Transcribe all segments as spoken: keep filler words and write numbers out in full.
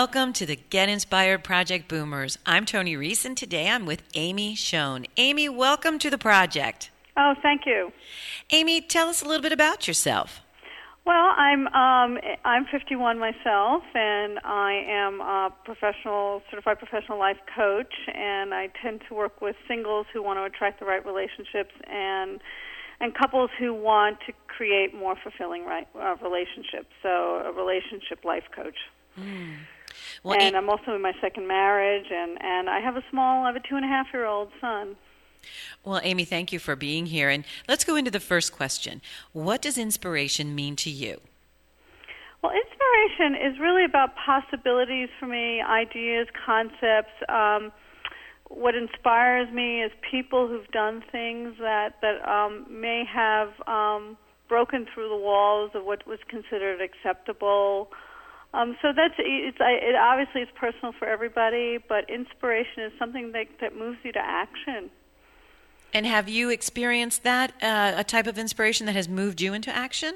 Welcome to the Get Inspired Project Boomers. I'm Tony Reese, and today I'm with Amy Schoen. Amy, welcome to the project. Oh, thank you. Amy, tell us a little bit about yourself. Well, I'm um, I'm fifty-one myself, and I am a professional, certified professional life coach, and I tend to work with singles who want to attract the right relationships and and couples who want to create more fulfilling right, uh, relationships. So, a relationship life coach. Mm. Well, and a- I'm also in my second marriage, and, and I have a small, I have a two and a half year old son. Well, Amy, thank you for being here. And let's go into the first question. What does inspiration mean to you? Well, inspiration is really about possibilities for me, ideas, concepts. Um, what inspires me is people who've done things that, that um, may have um, broken through the walls of what was considered acceptable. Um, so that's it's. It obviously is personal for everybody, but inspiration is something that, that moves you to action. And have you experienced that, uh, a type of inspiration that has moved you into action?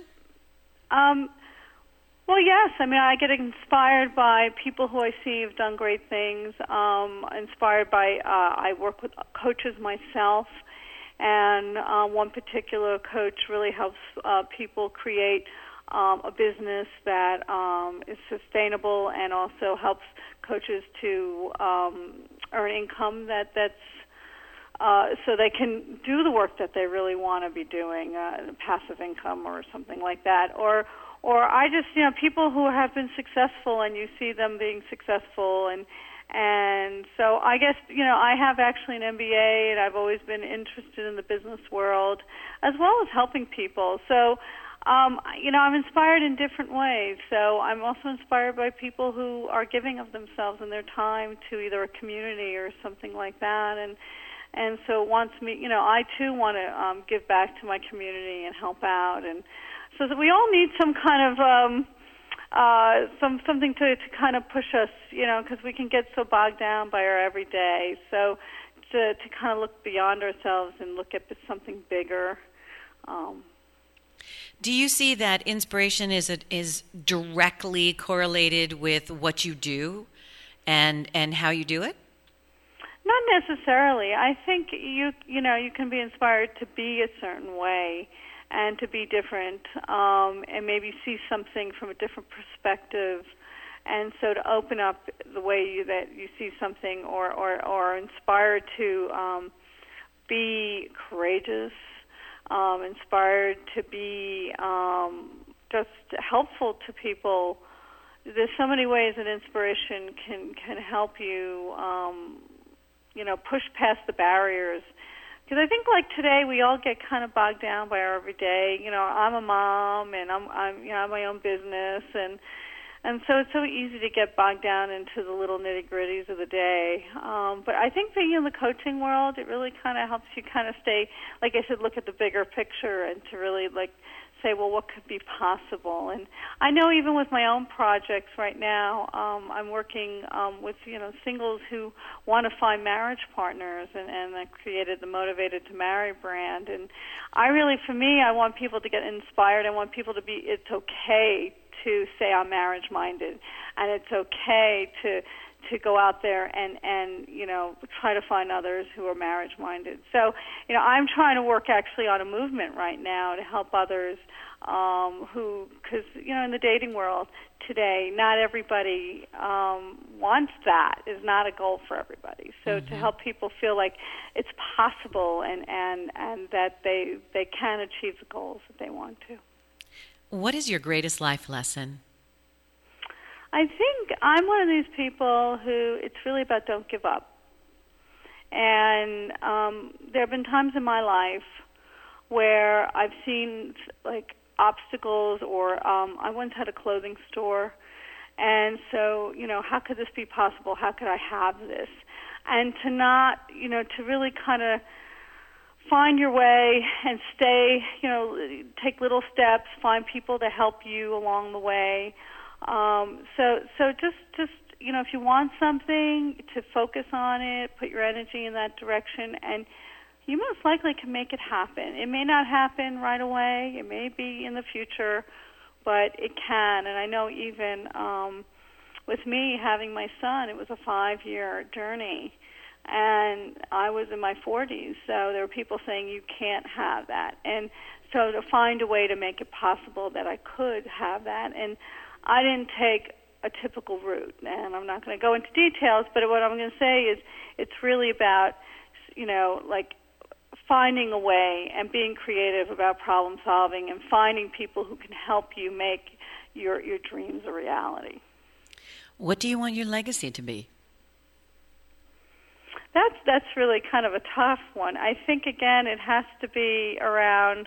Um, well, yes. I mean, I get inspired by people who I see have done great things. Um, inspired by, uh, I work with coaches myself, and uh, one particular coach really helps uh, people create um, a business that um, is sustainable and also helps coaches to um, earn income that that's Uh, so they can do the work that they really want to be doing, uh, passive income or something like that. Or, or I just, you know, people who have been successful and you see them being successful. And, and so I guess, you know, I have actually an M B A, and I've always been interested in the business world as well as helping people. So, um, you know, I'm inspired in different ways. So I'm also inspired by people who are giving of themselves and their time to either a community or something like that. And, And so it wants me, you know, I too want to um, give back to my community and help out, and so that we all need some kind of um, uh, some something to, to kind of push us, you know, because we can get so bogged down by our everyday. So to to kind of look beyond ourselves and look at something bigger. Um, Do you see that inspiration is a, is directly correlated with what you do, and and how you do it? Not necessarily. I think you you know you can be inspired to be a certain way and to be different, um, and maybe see something from a different perspective, and so to open up the way you, that you see something, or or, or inspired to um, be courageous, um, inspired to be um, just helpful to people. There's so many ways that inspiration can can help you. Um, you know, push past the barriers. Because I think, like today, we all get kind of bogged down by our everyday. You know, I'm a mom, and I'm, I'm, you know, I have my own business, and and so it's so easy to get bogged down into the little nitty gritties of the day. Um, but I think being in the coaching world, it really kind of helps you kind of stay, like I said, look at the bigger picture and to really like say, well, what could be possible? And I know even with my own projects right now, um, I'm working um, with, you know, singles who want to find marriage partners, and, and I created the Motivated to Marry brand. And I really, for me, I want people to get inspired. I want people to be, it's okay to say I'm marriage-minded, and it's okay to to go out there and, and, you know, try to find others who are marriage-minded. So, you know, I'm trying to work actually on a movement right now to help others um, who, because, you know, in the dating world today, not everybody um, wants that, is not a goal for everybody. So mm-hmm. to help people feel like it's possible and, and, and that they, they can achieve the goals that they want to. What is your greatest life lesson? I think I'm one of these people who it's really about don't give up. And um, there have been times in my life where I've seen like obstacles, or um, I once had a clothing store, and so, you know, how could this be possible? How could I have this? And to not, you know, to really kind of find your way and stay, you know, take little steps, find people to help you along the way. Um, so, so just, just, you know, if you want something, to focus on it, put your energy in that direction, and you most likely can make it happen. It may not happen right away. It may be in the future, but it can. And I know even um, with me having my son, it was a five-year journey. And I was in my forties, so there were people saying you can't have that. And so to find a way to make it possible that I could have that. And I didn't take a typical route. And I'm not going to go into details, but what I'm going to say is it's really about, you know, like finding a way and being creative about problem solving and finding people who can help you make your, your dreams a reality. What do you want your legacy to be? That's that's really kind of a tough one. I think, again, it has to be around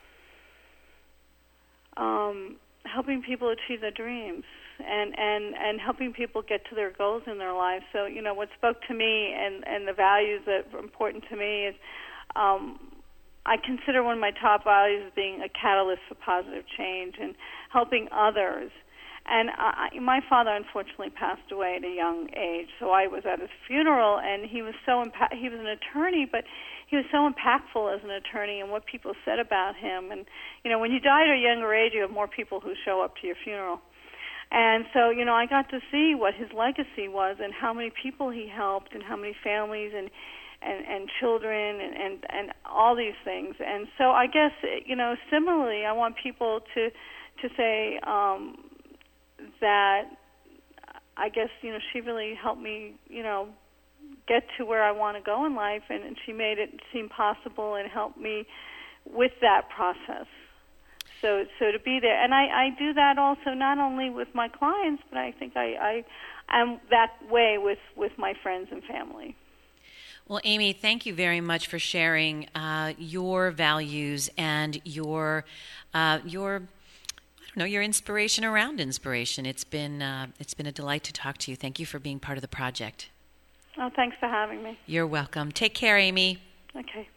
um, helping people achieve their dreams and, and, and helping people get to their goals in their lives. So, you know, what spoke to me and, and the values that are important to me is um, I consider one of my top values as being a catalyst for positive change and helping others. And I, my father unfortunately passed away at a young age, so I was at his funeral, and he was so impa- he was an attorney, but he was so impactful as an attorney and what people said about him. And you know, when you die at a younger age, you have more people who show up to your funeral. And so, you know, I got to see what his legacy was and how many people he helped and how many families and and, and children and, and and all these things. And so, I guess, you know, similarly, I want people to to say. Um, that I guess, you know, she really helped me, you know, get to where I want to go in life, and, and she made it seem possible and helped me with that process. So so to be there. And I, I do that also not only with my clients, but I think I, I am that way with, with my friends and family. Well, Amy, thank you very much for sharing uh, your values and your uh, your No, your inspiration around inspiration. It's been uh, it's been a delight to talk to you. Thank you for being part of the project. Oh, thanks for having me. You're welcome. Take care, Amy. Okay.